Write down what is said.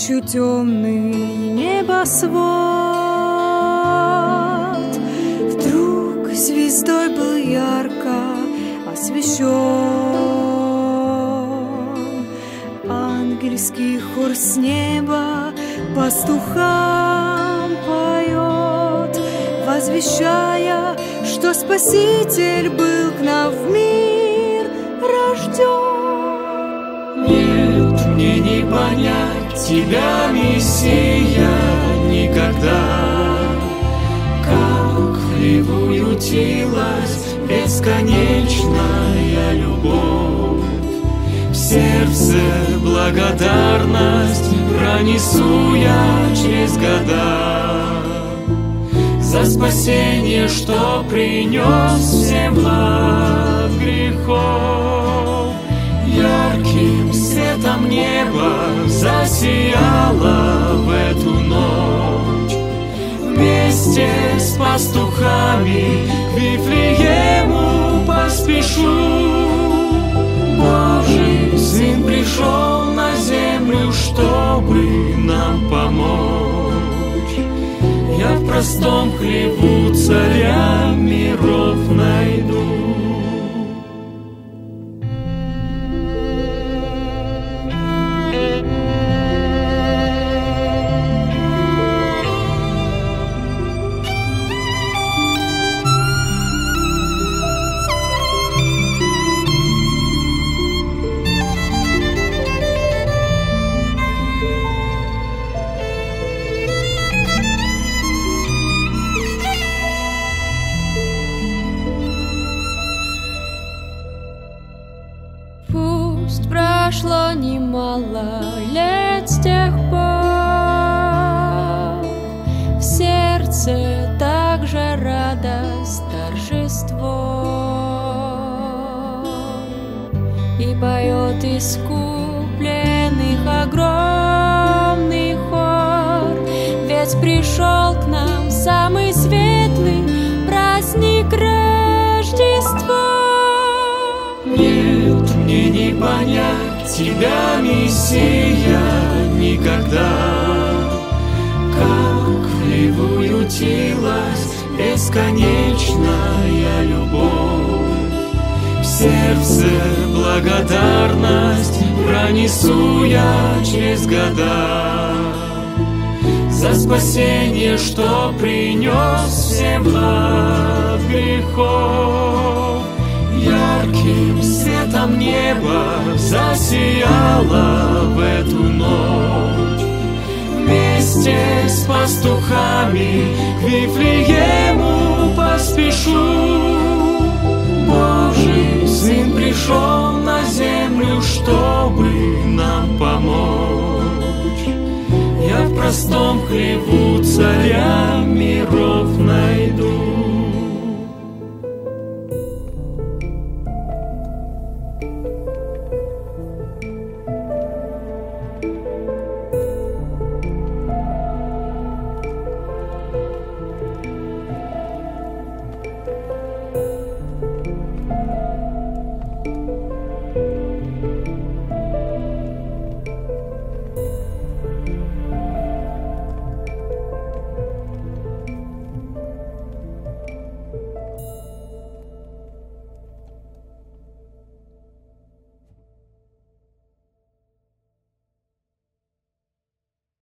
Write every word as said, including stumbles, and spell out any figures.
ночью темный небосвод. Вдруг звездой был ярко освещен. Ангельский хор с неба пастухам поет, возвещая, что Спаситель был к нам в мир рожден. Нет, мне не понять тебя, Мессия, никогда. Как в хлеву ютилась бесконечная любовь, в сердце благодарность пронесу я через года. За спасение, что принес всем благ грехов, ярким светом небо засияло в эту ночь. Вместе с пастухами к Вифлеему поспешу. Божий Сын пришел на землю, чтобы нам помочь. Я в простом хлебу царя миров найду. Пусть прошло немало лет с тех пор, в сердце также радость, торжество, и поет искупленных огромный хор, ведь пришел к нам самый светлый праздник Рождества. Нет, мне не понять тебя, Мессия, никогда. Как в хлеву ютилась бесконечная любовь, в сердце благодарность пронесу я через года. За спасение, что принес всем благ грехов, ярким светом небо засияло в эту ночь. Вместе с пастухами к Вифлеему поспешу. Божий Сын пришел на землю, чтобы нам помочь. Я в простом хлебу царя миров